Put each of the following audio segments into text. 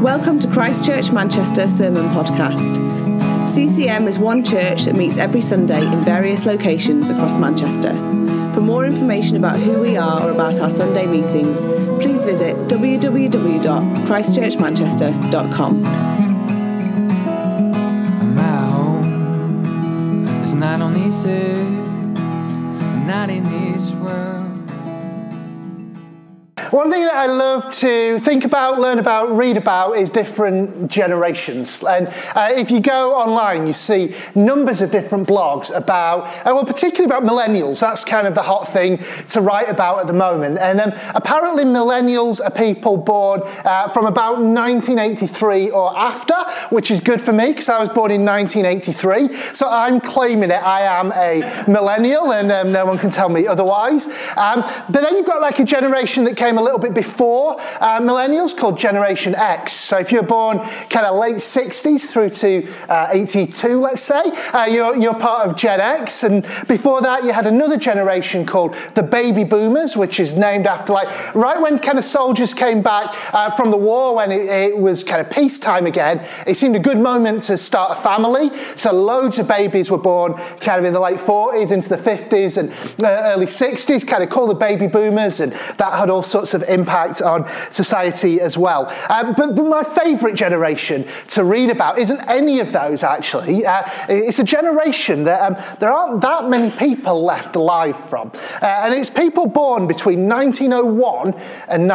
Welcome to Christchurch Manchester Sermon Podcast. CCM is one church that meets every Sunday in various locations across Manchester. For more information about who we are or about our Sunday meetings, please visit www.christchurchmanchester.com. My home is not on this earth, not in this world. One thing that I love to think about, learn about, read about is different generations. And if you go online, you see numbers of different blogs about, particularly about millennials. That's kind of the hot thing to write about at the moment. And apparently millennials are people born from about 1983 or after, which is good for me because I was born in 1983. So I'm claiming it. I am a millennial and no one can tell me otherwise. But then you've got like a generation that came a little bit before millennials called Generation X. So if you're born kind of late 60s through to 82, let's say, you're part of Gen X. And before that, you had another generation called the Baby Boomers, which is named after right when kind of soldiers came back from the war, when it was kind of peacetime again, it seemed a good moment to start a family. So loads of babies were born kind of in the late 40s into the 50s and early 60s, kind of called the Baby Boomers, and that had all sorts of impact on society as well. But my favourite generation to read about isn't any of those, actually. It's a generation that there aren't that many people left alive from. And it's people born between 1901 and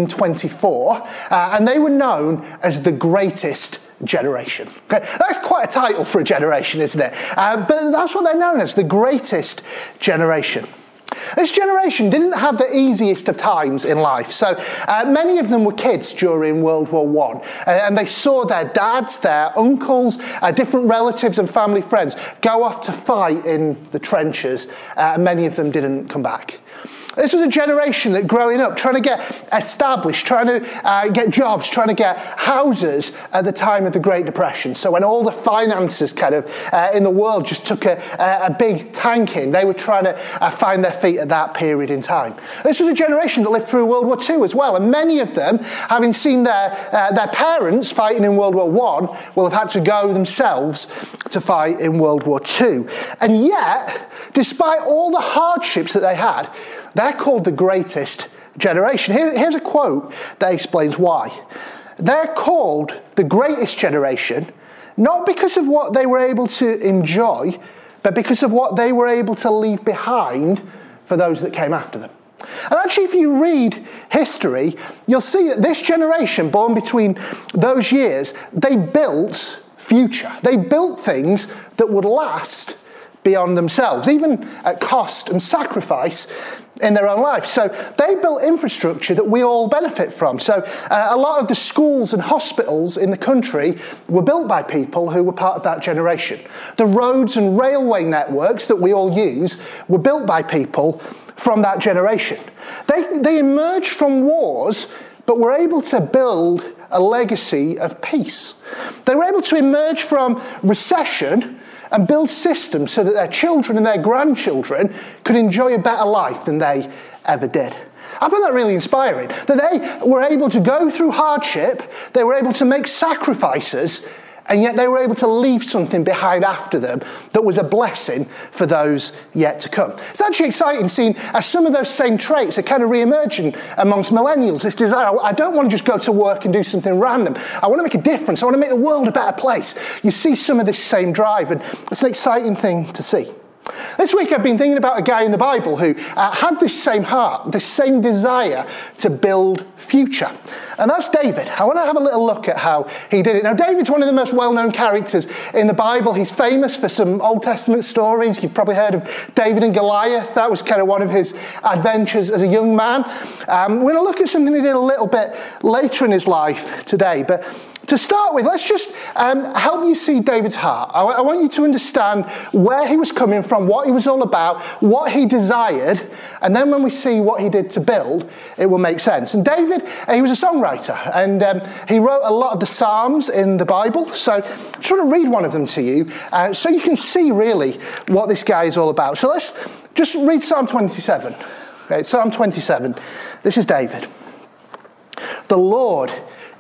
1924. And they were known as the greatest generation. Okay? That's quite a title for a generation, isn't it? But that's what they're known as, the greatest generation. This generation didn't have the easiest of times in life. So many of them were kids during World War I. And they saw their dads, their uncles, different relatives and family friends go off to fight in the trenches. And many of them didn't come back. This was a generation that growing up, trying to get established, trying to get jobs, trying to get houses at the time of the Great Depression. So when all the finances kind of in the world just took a big tanking, they were trying to find their feet at that period in time. This was a generation that lived through World War II as well. And many of them, having seen their parents fighting in World War I, will have had to go themselves to fight in World War II. And yet, despite all the hardships that they had, they're called the greatest generation. Here's a quote that explains why. They're called the greatest generation, not because of what they were able to enjoy, but because of what they were able to leave behind for those that came after them. And actually, if you read history, you'll see that this generation, born between those years, they built future. They built things that would last beyond themselves, even at cost and sacrifice in their own life. So they built infrastructure that we all benefit from. So a lot of the schools and hospitals in the country were built by people who were part of that generation. The roads and railway networks that we all use were built by people from that generation. They emerged from wars, but were able to build a legacy of peace. They were able to emerge from recession and build systems so that their children and their grandchildren could enjoy a better life than they ever did. I find that really inspiring, that they were able to go through hardship, they were able to make sacrifices, and yet they were able to leave something behind after them that was a blessing for those yet to come. It's actually exciting seeing some of those same traits are kind of re-emerging amongst millennials. This desire, I don't want to just go to work and do something random. I want to make a difference. I want to make the world a better place. You see some of this same drive, and it's an exciting thing to see. This week I've been thinking about a guy in the Bible who had this same heart, this same desire to build future. And that's David. I want to have a little look at how he did it. Now, David's one of the most well-known characters in the Bible. He's famous for some Old Testament stories. You've probably heard of David and Goliath. That was kind of one of his adventures as a young man. We're going to look at something he did a little bit later in his life today. But to start with, let's just help you see David's heart. I want you to understand where he was coming from, what he was all about, what he desired, and then when we see what he did to build, it will make sense. And David, he was a songwriter, and he wrote a lot of the Psalms in the Bible. So I just want to read one of them to you so you can see really what this guy is all about. So let's just read Psalm 27. Okay, Psalm 27. This is David. The Lord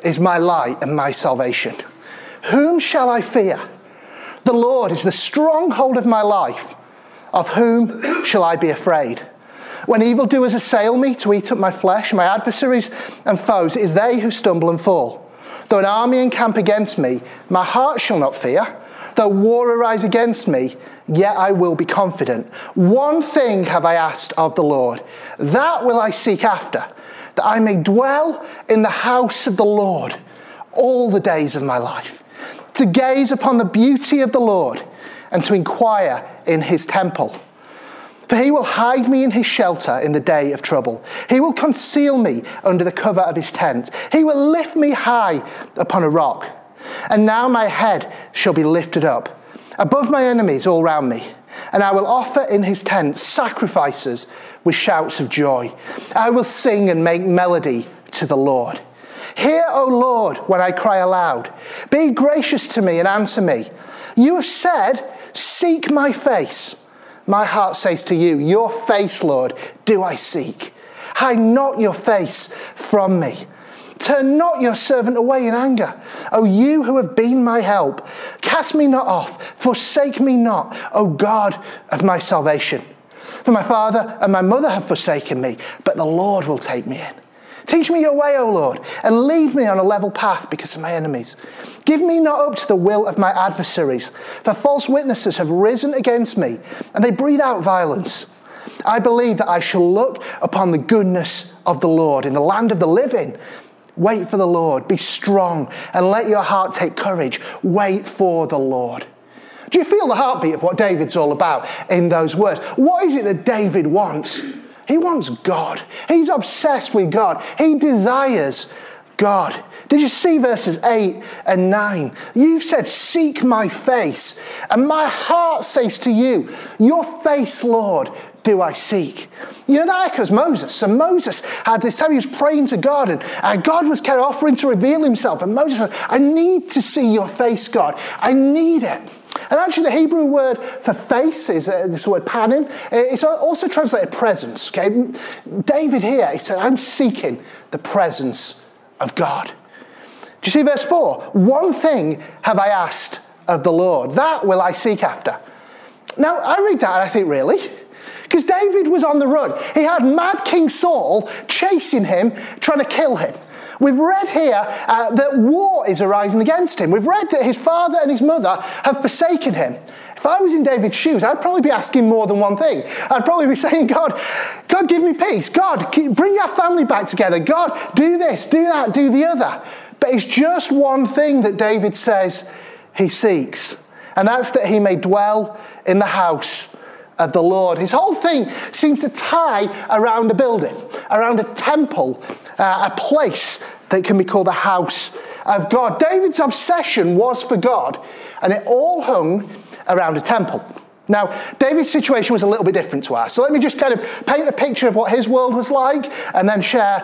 is my light and my salvation. Whom shall I fear? The Lord is the stronghold of my life. Of whom shall I be afraid? When evildoers assail me to eat up my flesh, my adversaries and foes, it is they who stumble and fall. Though an army encamp against me, my heart shall not fear. Though war arise against me, yet I will be confident. One thing have I asked of the Lord, that will I seek after, that I may dwell in the house of the Lord all the days of my life, to gaze upon the beauty of the Lord and to inquire in his temple. For he will hide me in his shelter in the day of trouble. He will conceal me under the cover of his tent. He will lift me high upon a rock. And now my head shall be lifted up above my enemies all round me. And I will offer in his tent sacrifices with shouts of joy. I will sing and make melody to the Lord. Hear, O Lord, when I cry aloud. Be gracious to me and answer me. You have said, seek my face. My heart says to you, your face, Lord, do I seek. Hide not your face from me. Turn not your servant away in anger. O you who have been my help, cast me not off, forsake me not, O God of my salvation. For my father and my mother have forsaken me, but the Lord will take me in. Teach me your way, O Lord, and lead me on a level path because of my enemies. Give me not up to the will of my adversaries, for false witnesses have risen against me, and they breathe out violence. I believe that I shall look upon the goodness of the Lord in the land of the living. Wait for the Lord, be strong, and let your heart take courage. Wait for the Lord. Do you feel the heartbeat of what David's all about in those words? What is it that David wants? He wants God. He's obsessed with God. He desires God. Did you see verses 8 and 9? You've said, seek my face. And my heart says to you, your face, Lord, do I seek. You know, that echoes Moses. So Moses had this time he was praying to God, and God was kind of offering to reveal himself. And Moses said, I need to see your face, God. I need it. And actually the Hebrew word for face is this word panim. It's also translated presence. Okay? David here, he said, I'm seeking the presence of God. Do you see verse 4? One thing have I asked of the Lord, that will I seek after. Now, I read that and I think, really? Because David was on the run. He had mad King Saul chasing him, trying to kill him. We've read here that war is arising against him. We've read that his father and his mother have forsaken him. If I was in David's shoes, I'd probably be asking more than one thing. I'd probably be saying, God, give me peace. God, bring our family back together. God, do this, do that, do the other. But it's just one thing that David says he seeks. And that's that he may dwell in the house of the Lord. His whole thing seems to tie around a building, around a temple, a place that can be called a house of God. David's obsession was for God, and it all hung around a temple. Now, David's situation was a little bit different to ours. So let me just kind of paint a picture of what his world was like, and then share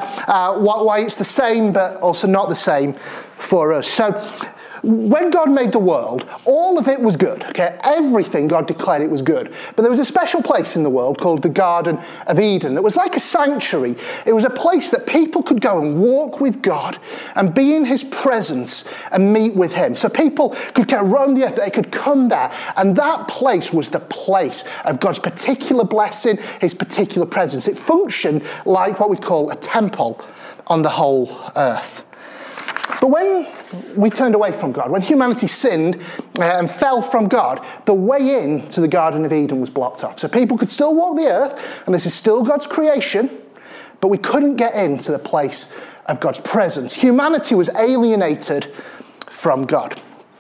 why it's the same, but also not the same for us. So when God made the world, all of it was good. Okay, everything God declared it was good. But there was a special place in the world called the Garden of Eden that was like a sanctuary. It was a place that people could go and walk with God and be in his presence and meet with him. So people could kind of roam the earth, they could come there. And that place was the place of God's particular blessing, his particular presence. It functioned like what we call a temple on the whole earth. But when we turned away from God, when humanity sinned and fell from God, the way in to the Garden of Eden was blocked off. So people could still walk the earth, and this is still God's creation, but we couldn't get into the place of God's presence. Humanity was alienated from God.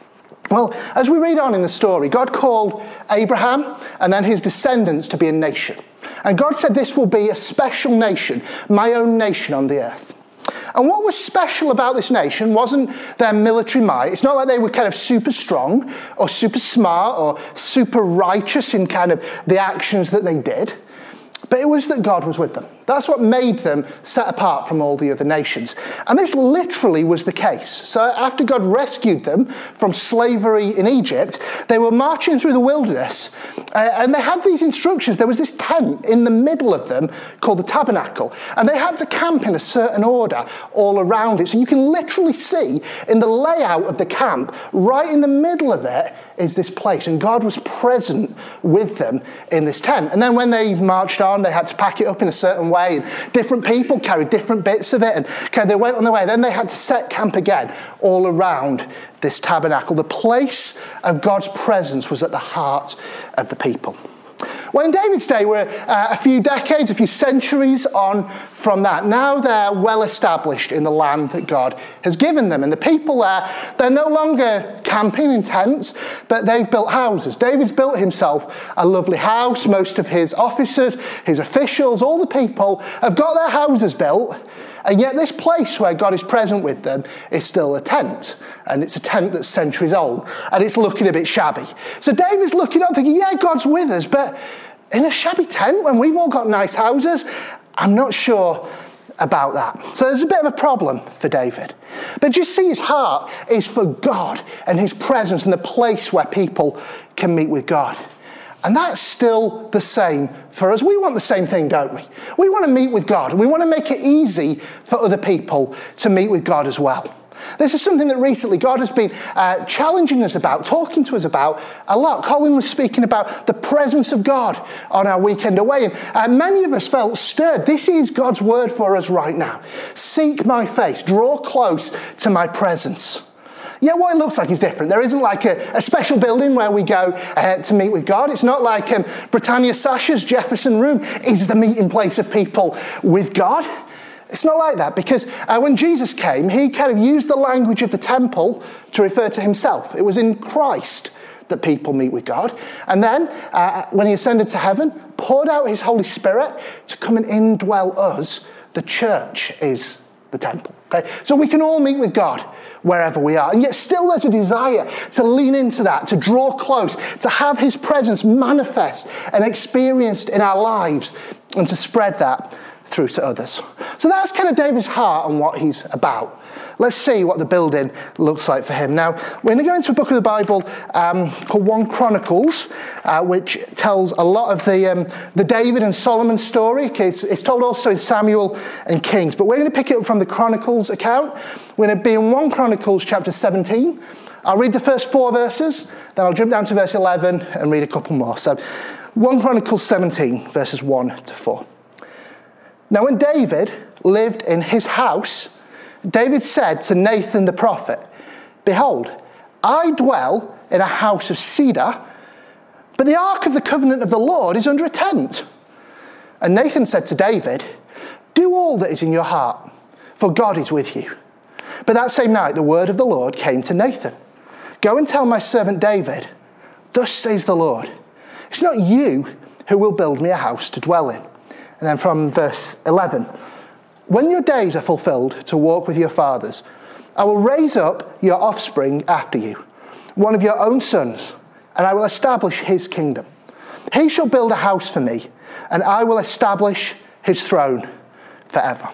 Well, as we read on in the story, God called Abraham and then his descendants to be a nation. And God said this will be a special nation, my own nation on the earth. And what was special about this nation wasn't their military might. It's not like they were kind of super strong or super smart or super righteous in kind of the actions that they did. But it was that God was with them. That's what made them set apart from all the other nations. And this literally was the case. So after God rescued them from slavery in Egypt, they were marching through the wilderness, and they had these instructions. There was this tent in the middle of them called the tabernacle, and they had to camp in a certain order all around it. So you can literally see in the layout of the camp, right in the middle of it is this place, and God was present with them in this tent. And then when they marched on, they had to pack it up in a certain way, and different people carried different bits of it, and they went on their way. Then they had to set camp again all around this tabernacle. The place of God's presence was at the heart of the people. Well, in David's day, we're a few decades, a few centuries on from that. Now they're well established in the land that God has given them. And the people there, they're no longer camping in tents, but they've built houses. David's built himself a lovely house. Most of his officers, his officials, all the people have got their houses built. And yet this place where God is present with them is still a tent. And it's a tent that's centuries old. And it's looking a bit shabby. So David's looking up thinking, yeah, God's with us. But in a shabby tent when we've all got nice houses, I'm not sure about that. So there's a bit of a problem for David. But you see, his heart is for God and his presence and the place where people can meet with God. And that's still the same for us. We want the same thing, don't we? We want to meet with God. We want to make it easy for other people to meet with God as well. This is something that recently God has been challenging us about, talking to us about a lot. Colin was speaking about the presence of God on our weekend away. And many of us felt stirred. This is God's word for us right now. Seek my face. Draw close to my presence. Yeah, what it looks like is different. There isn't like a special building where we go to meet with God. It's not like Britannia Sasha's Jefferson Room is the meeting place of people with God. It's not like that, because when Jesus came, he kind of used the language of the temple to refer to himself. It was in Christ that people meet with God. And then, when he ascended to heaven, poured out his Holy Spirit to come and indwell us. The church is the temple. Okay? So we can all meet with God wherever we are. And yet still there's a desire to lean into that, to draw close, to have his presence manifest and experienced in our lives, and to spread that through to others. So that's kind of David's heart and what he's about. Let's see what the building looks like for him. Now, we're going to go into a book of the Bible called 1 Chronicles, which tells a lot of the David and Solomon story. Okay, it's told also in Samuel and Kings, but we're going to pick it up from the Chronicles account. We're going to be in 1 Chronicles chapter 17. I'll read the first 4 verses, then I'll jump down to verse 11 and read a couple more. So 1 Chronicles 17, verses 1 to 4. Now, when David lived in his house, David said to Nathan the prophet, "Behold, I dwell in a house of cedar, but the ark of the covenant of the Lord is under a tent." And Nathan said to David, "Do all that is in your heart, for God is with you." But that same night the word of the Lord came to Nathan. "Go and tell my servant David, thus says the Lord, it's not you who will build me a house to dwell in." And then from verse 11, "When your days are fulfilled to walk with your fathers, I will raise up your offspring after you, one of your own sons, and I will establish his kingdom. He shall build a house for me, and I will establish his throne forever."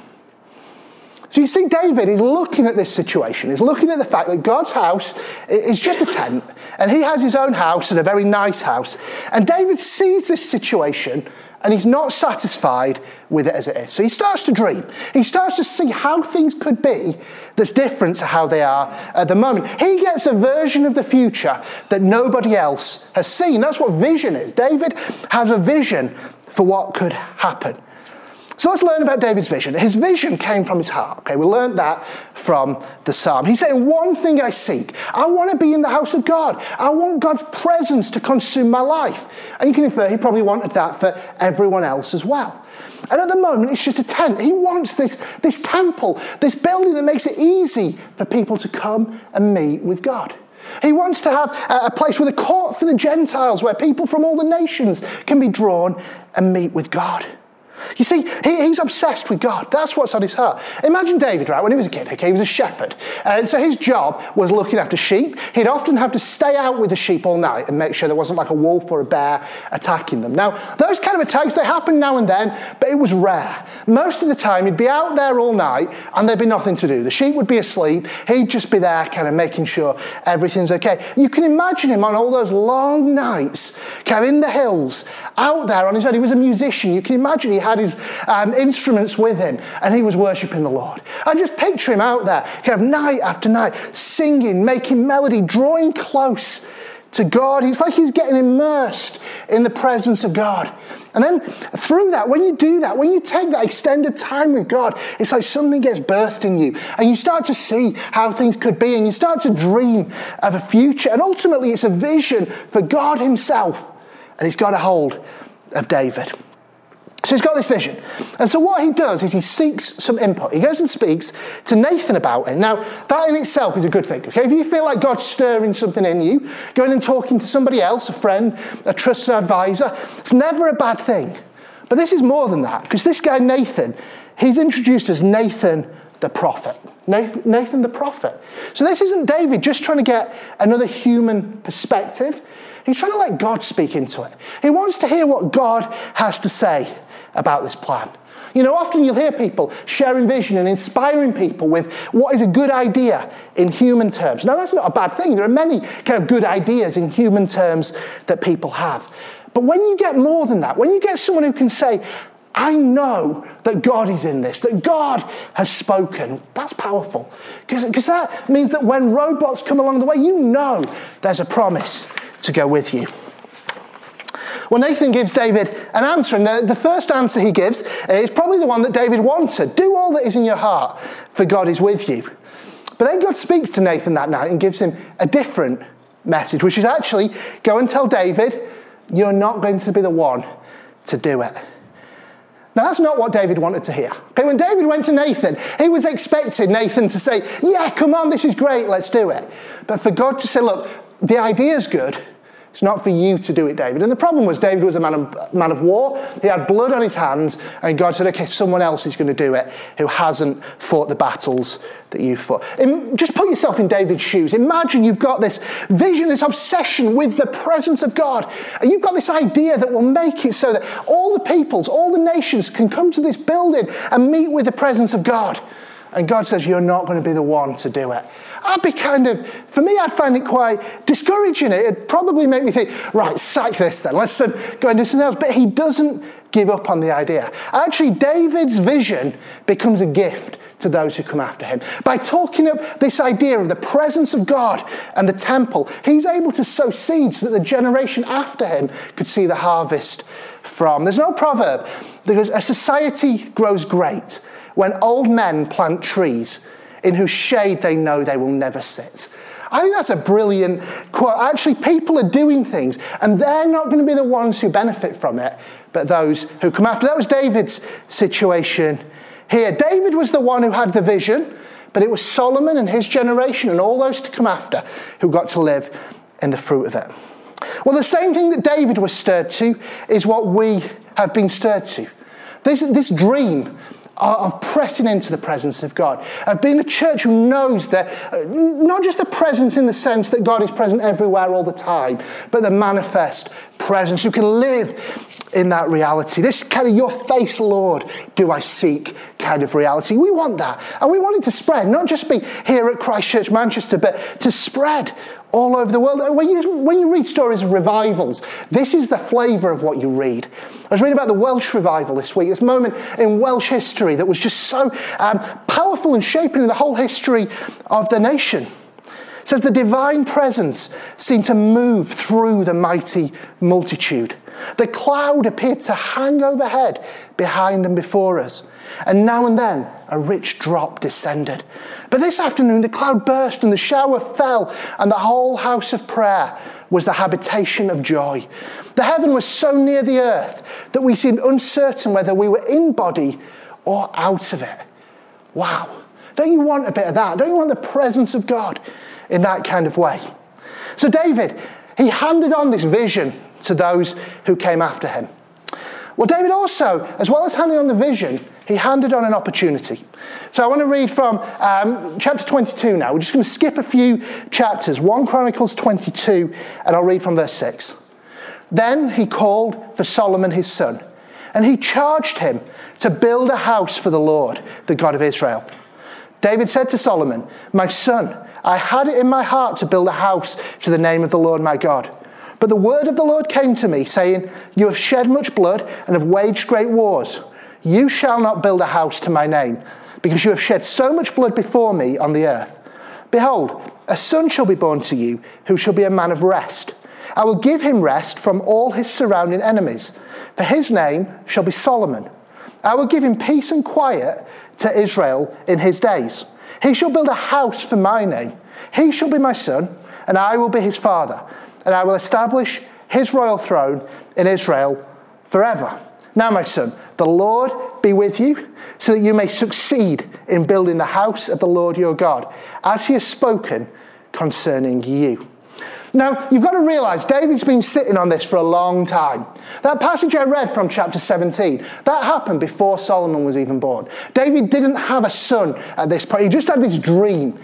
So you see, David is looking at this situation. He's looking at the fact that God's house is just a tent, and he has his own house, and a very nice house. And David sees this situation, and he's not satisfied with it as it is. So he starts to dream. He starts to see how things could be that's different to how they are at the moment. He gets a version of the future that nobody else has seen. That's what vision is. David has a vision for what could happen. So let's learn about David's vision. His vision came from his heart. Okay, we learned that from the Psalm. He's saying, one thing I seek. I want to be in the house of God. I want God's presence to consume my life. And you can infer he probably wanted that for everyone else as well. And at the moment, it's just a tent. He wants this temple, this building that makes it easy for people to come and meet with God. He wants to have a place with a court for the Gentiles where people from all the nations can be drawn and meet with God. You see, he's obsessed with God. That's what's on his heart. Imagine David, right, when he was a kid, okay, he was a shepherd. So his job was looking after sheep. He'd often have to stay out with the sheep all night and make sure there wasn't like a wolf or a bear attacking them. Now, those kind of attacks, they happen now and then, but it was rare. Most of the time, he'd be out there all night and there'd be nothing to do. The sheep would be asleep. He'd just be there kind of making sure everything's okay. You can imagine him on all those long nights, kind of in the hills, out there on his own. He was a musician. You can imagine he had his instruments with him and he was worshipping the Lord. I just picture him out there, kind of night after night, singing, making melody, drawing close to God. It's like he's getting immersed in the presence of God. And then through that, when you do that, when you take that extended time with God, it's like something gets birthed in you and you start to see how things could be and you start to dream of a future. And ultimately, it's a vision for God himself. And he's got a hold of David. So he's got this vision. And so what he does is he seeks some input. He goes and speaks to Nathan about it. Now, that in itself is a good thing. Okay, if you feel like God's stirring something in you, going and talking to somebody else, a friend, a trusted advisor, it's never a bad thing. But this is more than that, because this guy Nathan, he's introduced as Nathan the prophet. Nathan the prophet. So this isn't David just trying to get another human perspective. He's trying to let God speak into it. He wants to hear what God has to say about this plan. You know, often you'll hear people sharing vision and inspiring people with what is a good idea in human terms. Now, that's not a bad thing. There are many kind of good ideas in human terms that people have. But when you get more than that, when you get someone who can say, I know that God is in this, that God has spoken, that's powerful. Because that means that when roadblocks come along the way, you know there's a promise to go with you. Well, Nathan gives David an answer, and the first answer he gives is probably the one that David wanted. Do all that is in your heart, for God is with you. But then God speaks to Nathan that night and gives him a different message, which is actually, go and tell David, you're not going to be the one to do it. Now, that's not what David wanted to hear. Okay, when David went to Nathan, he was expecting Nathan to say, yeah, come on, this is great, let's do it. But for God to say, look, the idea's good, it's not for you to do it, David. And the problem was David was a man of war. He had blood on his hands. And God said, okay, someone else is going to do it who hasn't fought the battles that you fought. Just put yourself in David's shoes. Imagine you've got this vision, this obsession with the presence of God. And you've got this idea that will make it so that all the peoples, all the nations can come to this building and meet with the presence of God. And God says, you're not going to be the one to do it. For me, I'd find it quite discouraging. It'd probably make me think, right, sack this then. Let's go and do something else. But he doesn't give up on the idea. Actually, David's vision becomes a gift to those who come after him. By talking up this idea of the presence of God and the temple, he's able to sow seeds that the generation after him could see the harvest from. There's no proverb because a society grows great when old men plant trees in whose shade they know they will never sit. I think that's a brilliant quote. Actually, people are doing things, and they're not going to be the ones who benefit from it, but those who come after. That was David's situation here. David was the one who had the vision, but it was Solomon and his generation and all those to come after who got to live in the fruit of it. Well, the same thing that David was stirred to is what we have been stirred to. This dream of pressing into the presence of God, of being a church who knows that not just the presence in the sense that God is present everywhere all the time, but the manifest presence, who can live in that reality. This kind of your face, Lord, do I seek kind of reality. We want that. And we want it to spread, not just be here at Christ Church Manchester, but to spread all over the world. When you read stories of revivals, this is the flavour of what you read. I was reading about the Welsh revival this week, this moment in Welsh history that was just so powerful and shaping the whole history of the nation. It says the divine presence seemed to move through the mighty multitude. The cloud appeared to hang overhead behind and before us. And now and then, a rich drop descended. But this afternoon, the cloud burst and the shower fell, and the whole house of prayer was the habitation of joy. The heaven was so near the earth that we seemed uncertain whether we were in body or out of it. Wow. Don't you want a bit of that? Don't you want the presence of God in that kind of way? So David, he handed on this vision to those who came after him. Well, David also, as well as handing on the vision, he handed on an opportunity. So I want to read from chapter 22 now. We're just going to skip a few chapters. 1 Chronicles 22, and I'll read from verse 6. Then he called for Solomon his son, and he charged him to build a house for the Lord, the God of Israel. David said to Solomon, "My son, I had it in my heart to build a house to the name of the Lord my God. But the word of the Lord came to me, saying, you have shed much blood and have waged great wars. You shall not build a house to my name, because you have shed so much blood before me on the earth. Behold, a son shall be born to you, who shall be a man of rest. I will give him rest from all his surrounding enemies, for his name shall be Solomon. I will give him peace and quiet to Israel in his days. He shall build a house for my name. He shall be my son, and I will be his father. And I will establish his royal throne in Israel forever. Now, my son, the Lord be with you, so that you may succeed in building the house of the Lord your God, as he has spoken concerning you." Now, you've got to realise, David's been sitting on this for a long time. That passage I read from chapter 17, that happened before Solomon was even born. David didn't have a son at this point. He just had this dream.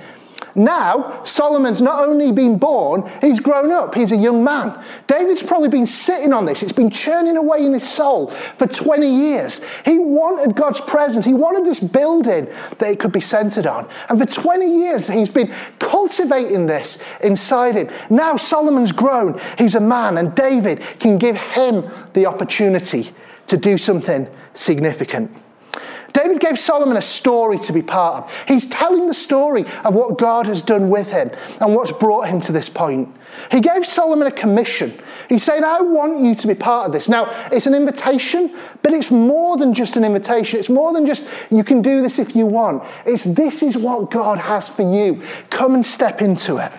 Now, Solomon's not only been born, he's grown up. He's a young man. David's probably been sitting on this. It's been churning away in his soul for 20 years. He wanted God's presence. He wanted this building that it could be centered on. And for 20 years, he's been cultivating this inside him. Now, Solomon's grown. He's a man, and David can give him the opportunity to do something significant. David gave Solomon a story to be part of. He's telling the story of what God has done with him and what's brought him to this point. He gave Solomon a commission. He's saying, I want you to be part of this. Now, it's an invitation, but it's more than just an invitation. It's more than just, you can do this if you want. This is what God has for you. Come and step into it.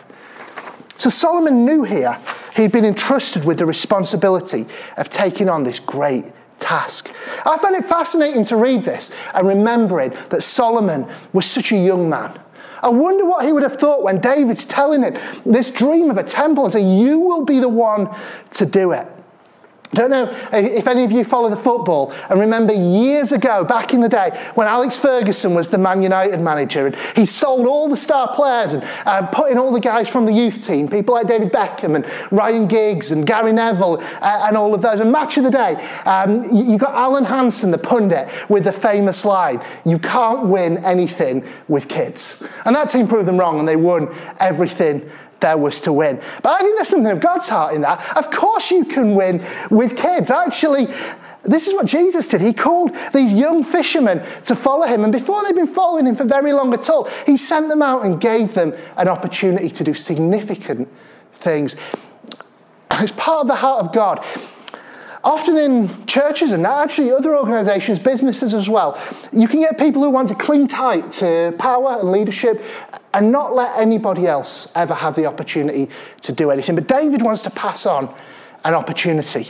So Solomon knew here he'd been entrusted with the responsibility of taking on this great task. I find it fascinating to read this and remembering that Solomon was such a young man. I wonder what he would have thought when David's telling him this dream of a temple and saying, you will be the one to do it. I don't know if any of you follow the football and remember years ago, back in the day, when Alex Ferguson was the Man United manager and he sold all the star players and put in all the guys from the youth team, people like David Beckham and Ryan Giggs and Gary Neville and all of those. And Match of the Day, you got Alan Hansen, the pundit, with the famous line, you can't win anything with kids. And that team proved them wrong and they won everything there was to win. But I think there's something of God's heart in that. Of course you can win with kids. Actually, this is what Jesus did. He called these young fishermen to follow him. And before they'd been following him for very long at all, he sent them out and gave them an opportunity to do significant things. It's part of the heart of God. Often in churches and actually other organisations, businesses as well, you can get people who want to cling tight to power and leadership and not let anybody else ever have the opportunity to do anything. But David wants to pass on an opportunity.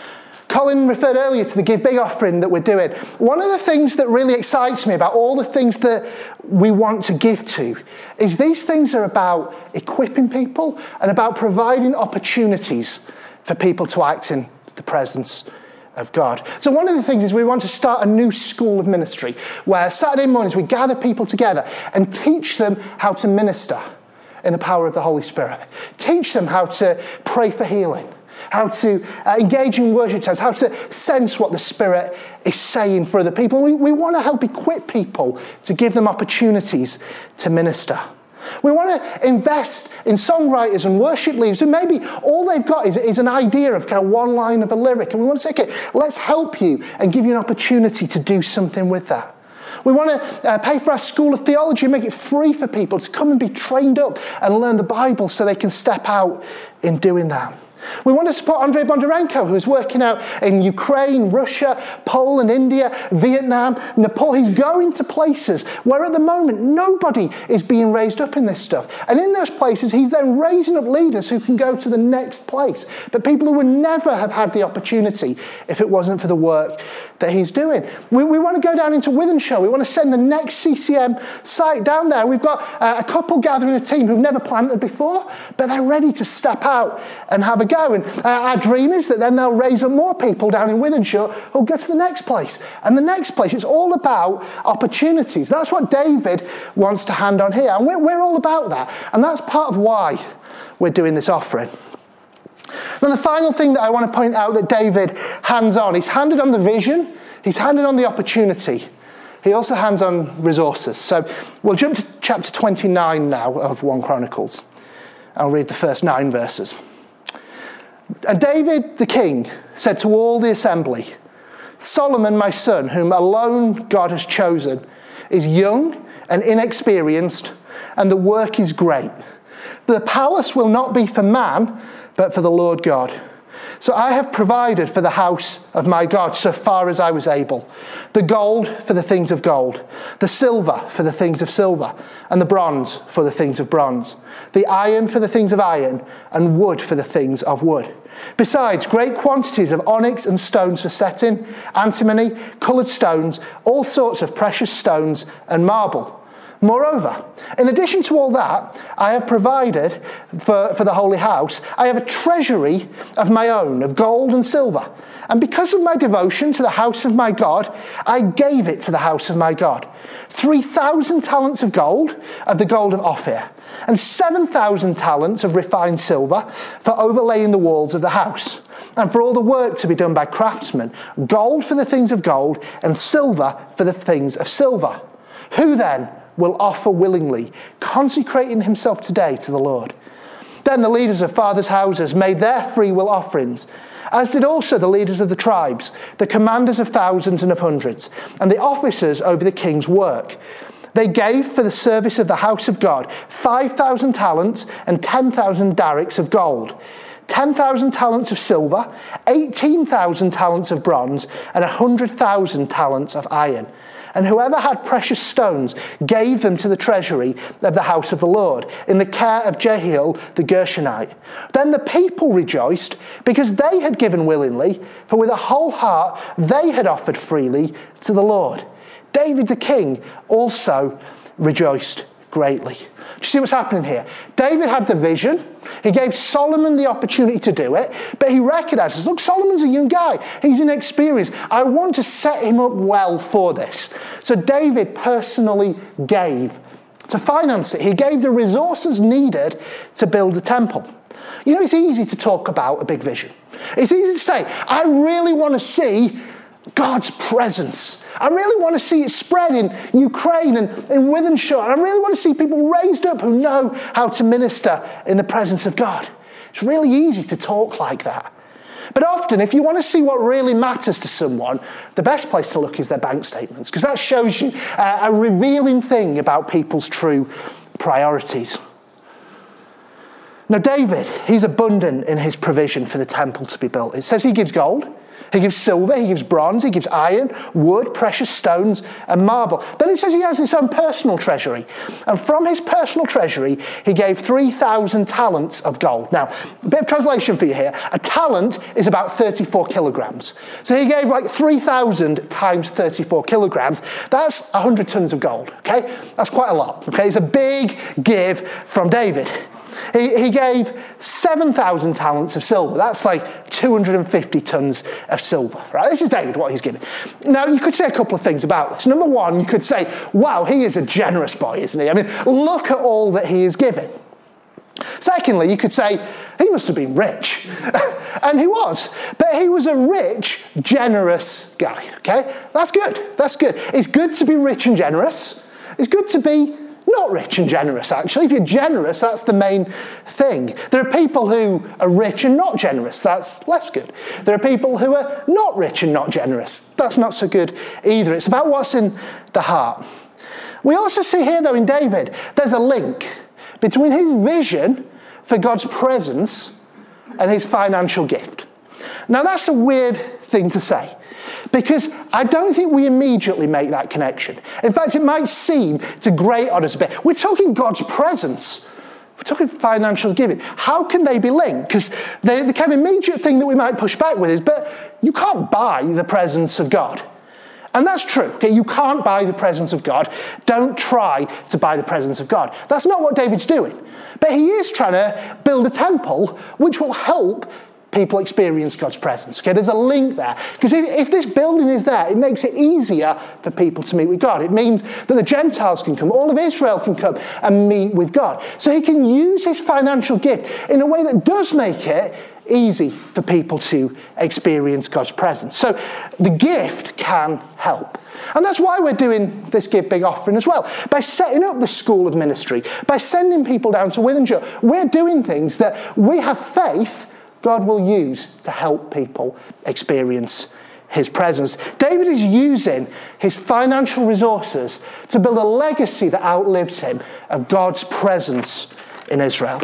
Colin referred earlier to the Give Big offering that we're doing. One of the things that really excites me about all the things that we want to give to is these things are about equipping people and about providing opportunities for people to act in the presence of God. So one of the things is we want to start a new school of ministry where Saturday mornings we gather people together and teach them how to minister in the power of the Holy Spirit. Teach them how to pray for healing, how to engage in worship times, how to sense what the Spirit is saying for other people. We want to help equip people to give them opportunities to minister. We want to invest in songwriters and worship leaders who maybe all they've got is an idea of kind of one line of a lyric. And we want to say, okay, let's help you and give you an opportunity to do something with that. We want to pay for our school of theology and make it free for people to come and be trained up and learn the Bible so they can step out in doing that. We want to support Andrei Bondarenko, who's working out in Ukraine, Russia, Poland, India, Vietnam, Nepal. He's going to places where at the moment nobody is being raised up in this stuff. And in those places, he's then raising up leaders who can go to the next place. But people who would never have had the opportunity if it wasn't for the work that he's doing. We want to go down into Wythenshawe. We want to send the next CCM site down there. We've got a couple gathering a team who've never planted before, but they're ready to step out and have a go. go. And our dream is that then they'll raise up more people down in Wythenshawe who'll get to the next place and the next place. It's all about opportunities. That's what David wants to hand on here. And we're all about that. And that's part of why we're doing this offering. Then the final thing that I want to point out that David hands on, he's handed on the vision, he's handed on the opportunity. He also hands on resources. So we'll jump to chapter 29 now of 1 Chronicles. I'll read the first 9 verses. And David the king said to all the assembly, Solomon my son, whom alone God has chosen, is young and inexperienced, and the work is great. The palace will not be for man, but for the Lord God. So I have provided for the house of my God so far as I was able. The gold for the things of gold, the silver for the things of silver, and the bronze for the things of bronze, the iron for the things of iron, and wood for the things of wood. Besides, great quantities of onyx and stones for setting, antimony, coloured stones, all sorts of precious stones, and marble. Moreover, in addition to all that, I have provided for the holy house, I have a treasury of my own, of gold and silver. And because of my devotion to the house of my God, I gave it to the house of my God. 3,000 talents of gold, of the gold of Ophir, and 7,000 talents of refined silver for overlaying the walls of the house, and for all the work to be done by craftsmen, gold for the things of gold, and silver for the things of silver. Who then will offer willingly, consecrating himself today to the Lord? Then the leaders of fathers' houses made their free will offerings, as did also the leaders of the tribes, the commanders of thousands and of hundreds, and the officers over the king's work. They gave for the service of the house of God 5,000 talents and 10,000 darics of gold, 10,000 talents of silver, 18,000 talents of bronze, and 100,000 talents of iron. And whoever had precious stones gave them to the treasury of the house of the Lord, in the care of Jehiel the Gershonite. Then the people rejoiced, because they had given willingly, for with a whole heart they had offered freely to the Lord. David the king also rejoiced greatly. Do you see what's happening here? David had the vision. He gave Solomon the opportunity to do it, but he recognizes, look, Solomon's a young guy. He's inexperienced. I want to set him up well for this. So David personally gave to finance it. He gave the resources needed to build the temple. You know, it's easy to talk about a big vision. It's easy to say, I really want to see God's presence. I really want to see it spread in Ukraine and in Wythenshawe. I really want to see people raised up who know how to minister in the presence of God. It's really easy to talk like that. But often, if you want to see what really matters to someone, the best place to look is their bank statements, because that shows you a revealing thing about people's true priorities. Now, David, he's abundant in his provision for the temple to be built. It says he gives gold. He gives silver, he gives bronze, he gives iron, wood, precious stones, and marble. Then it says he has his own personal treasury. And from his personal treasury, he gave 3,000 talents of gold. Now, a bit of translation for you here. A talent is about 34 kilograms. So he gave like 3,000 times 34 kilograms. That's 100 tons of gold, okay? That's quite a lot, okay? It's a big give from David. He gave 7,000 talents of silver. That's like 250 tons of silver, right? This is David, what he's given. Now, you could say a couple of things about this. Number one, you could say, wow, he is a generous boy, isn't he? I mean, look at all that he is given. Secondly, you could say, he must have been rich. And he was. But he was a rich, generous guy, okay? That's good. That's good. It's good to be rich and generous. It's good to be not rich and generous, actually. If you're generous, that's the main thing. There are people who are rich and not generous. That's less good. There are people who are not rich and not generous. That's not so good either. It's about what's in the heart. We also see here, though, in David, there's a link between his vision for God's presence and his financial gift. Now, that's a weird thing to say, because I don't think we immediately make that connection. In fact, it might seem to grate on us a bit. We're talking God's presence. We're talking financial giving. How can they be linked? Because the kind of immediate thing that we might push back with is, but you can't buy the presence of God. And that's true. Okay, you can't buy the presence of God. Don't try to buy the presence of God. That's not what David's doing. But he is trying to build a temple which will help people experience God's presence. Okay, there's a link there. Because if this building is there, it makes it easier for people to meet with God. It means that the Gentiles can come, all of Israel can come and meet with God. So he can use his financial gift in a way that does make it easy for people to experience God's presence. So the gift can help. And that's why we're doing this Give Big offering as well. By setting up the school of ministry, by sending people down to Wythenshawe, we're doing things that we have faith God will use to help people experience his presence. David is using his financial resources to build a legacy that outlives him of God's presence in Israel.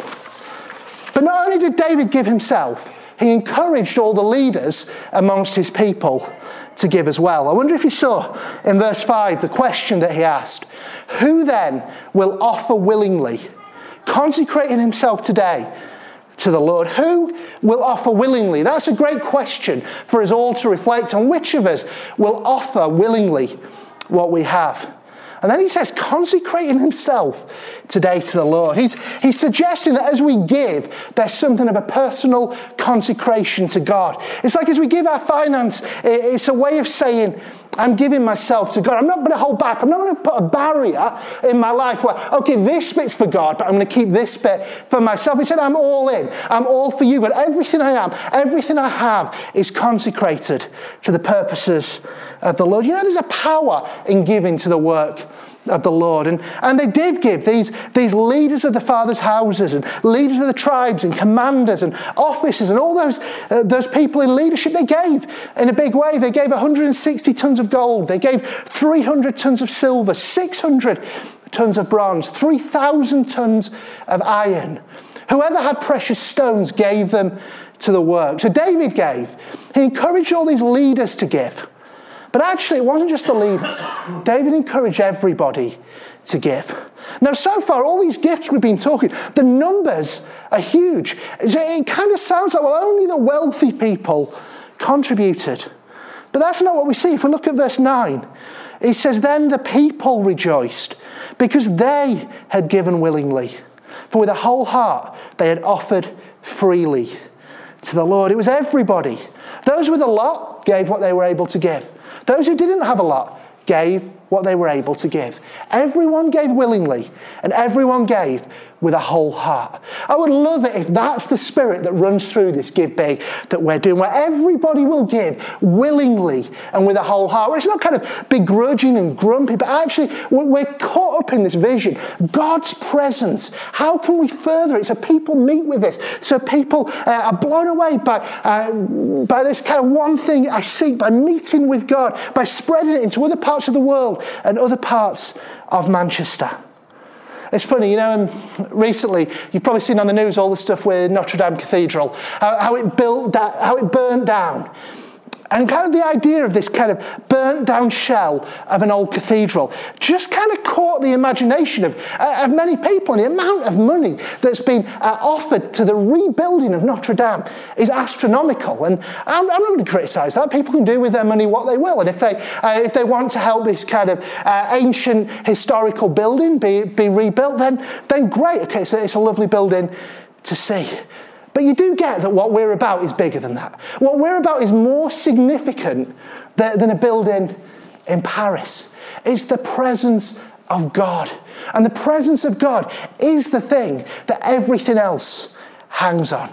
But not only did David give himself, he encouraged all the leaders amongst his people to give as well. I wonder if you saw in verse 5 the question that he asked. Who then will offer willingly, consecrating himself today to the Lord? Who will offer willingly? That's a great question for us all to reflect on. Which of us will offer willingly what we have? And then he says, consecrating himself today to the Lord. He's suggesting that as we give, there's something of a personal consecration to God. It's like as we give our finance, it's a way of saying, I'm giving myself to God. I'm not going to hold back. I'm not going to put a barrier in my life where, okay, this bit's for God, but I'm going to keep this bit for myself. He said, I'm all in. I'm all for you. But everything I am, everything I have is consecrated to the purposes of the Lord. You know, there's a power in giving to the work of the Lord. And they did give, these leaders of the fathers' houses and leaders of the tribes and commanders and officers and all those people in leadership, they gave in a big way. They gave 160 tons of gold. They gave 300 tons of silver, 600 tons of bronze, 3,000 tons of iron. Whoever had precious stones gave them to the work. So David gave. He encouraged all these leaders to give. But actually, it wasn't just the leaders. David encouraged everybody to give. Now, so far, all these gifts we've been talking, the numbers are huge. It kind of sounds like, well, only the wealthy people contributed. But that's not what we see. If we look at verse 9, it says, then the people rejoiced because they had given willingly. For with a whole heart, they had offered freely to the Lord. It was everybody. Those with a lot gave what they were able to give. Those who didn't have a lot gave what they were able to give. Everyone gave willingly, and everyone gave with a whole heart. I would love it if that's the spirit that runs through this Give Big that we're doing, where everybody will give willingly and with a whole heart. Where it's not kind of begrudging and grumpy, but actually we're caught up in this vision. God's presence. How can we further it so people meet with this? So people are blown away by this kind of one thing I seek, by meeting with God, by spreading it into other parts of the world and other parts of Manchester. It's funny, you know, recently you've probably seen on the news all the stuff with Notre Dame Cathedral, how it burnt down. And kind of the idea of this kind of burnt down shell of an old cathedral just kind of caught the imagination of many people. And the amount of money that's been offered to the rebuilding of Notre Dame is astronomical. And I'm not going to criticise that. People can do with their money what they will. And if they want to help this kind of ancient historical building be rebuilt, then great. Okay, so it's a lovely building to see. But you do get that what we're about is bigger than that. What we're about is more significant than a building in Paris. It's the presence of God. And the presence of God is the thing that everything else hangs on.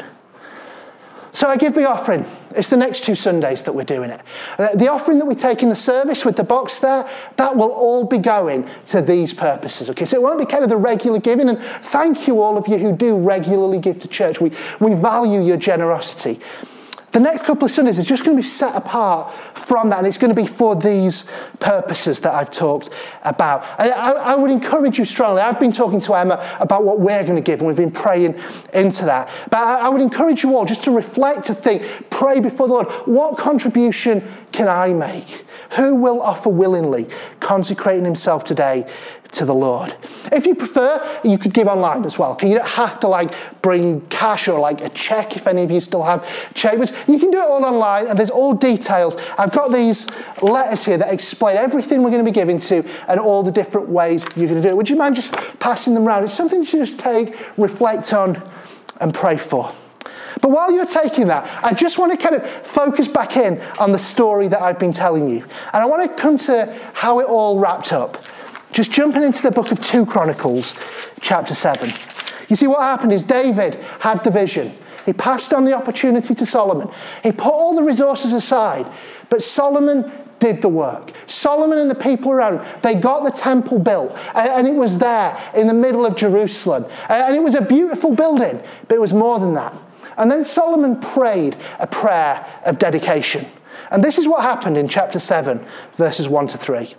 So I give the offering. It's the next 2 Sundays that we're doing it. The offering that we take in the service with the box there, that will all be going to these purposes. Okay, so it won't be kind of the regular giving. And thank you all of you who do regularly give to church. We value your generosity. The next couple of Sundays is just going to be set apart from that, and it's going to be for these purposes that I've talked about. I would encourage you strongly. I've been talking to Emma about what we're going to give, and we've been praying into that. But I would encourage you all just to reflect, to think, pray before the Lord. What contribution can I make? Who will offer willingly, consecrating himself today to the Lord. If you prefer, you could give online as well. You don't have to bring cash or a check if any of you still have checkbooks. You can do it all online, and there's all details. I've got these letters here that explain everything we're going to be giving to and all the different ways you're going to do it. Would you mind just passing them around? It's something to just take, reflect on, and pray for. But while you're taking that, I just want to kind of focus back in on the story that I've been telling you. And I want to come to how it all wrapped up. Just jumping into the book of 2 Chronicles, chapter 7. You see, what happened is David had the vision. He passed on the opportunity to Solomon. He put all the resources aside, but Solomon did the work. Solomon and the people around, they got the temple built, and it was there in the middle of Jerusalem. And it was a beautiful building, but it was more than that. And then Solomon prayed a prayer of dedication. And this is what happened in chapter 7, verses 1 to 3.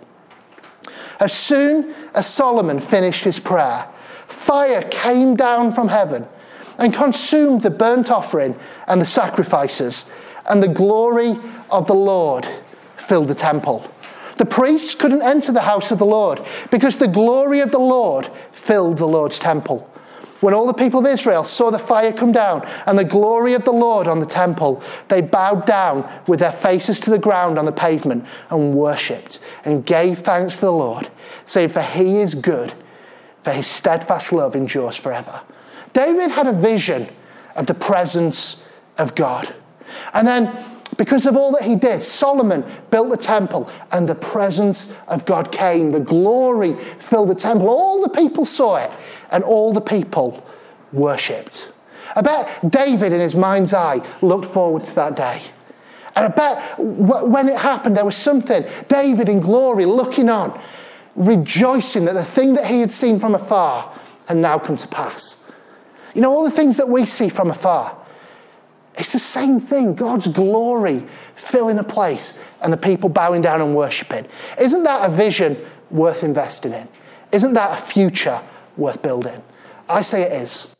As soon as Solomon finished his prayer, fire came down from heaven and consumed the burnt offering and the sacrifices, and the glory of the Lord filled the temple. The priests couldn't enter the house of the Lord because the glory of the Lord filled the Lord's temple. When all the people of Israel saw the fire come down and the glory of the Lord on the temple, they bowed down with their faces to the ground on the pavement and worshipped and gave thanks to the Lord, saying, "For he is good, for his steadfast love endures forever." David had a vision of the presence of God. And then, because of all that he did, Solomon built the temple and the presence of God came. The glory filled the temple. All the people saw it and all the people worshipped. I bet David in his mind's eye looked forward to that day. And I bet when it happened, there was something, David in glory looking on, rejoicing that the thing that he had seen from afar had now come to pass. You know, all the things that we see from afar, it's the same thing. God's glory filling a place and the people bowing down and worshipping. Isn't that a vision worth investing in? Isn't that a future worth building? I say it is.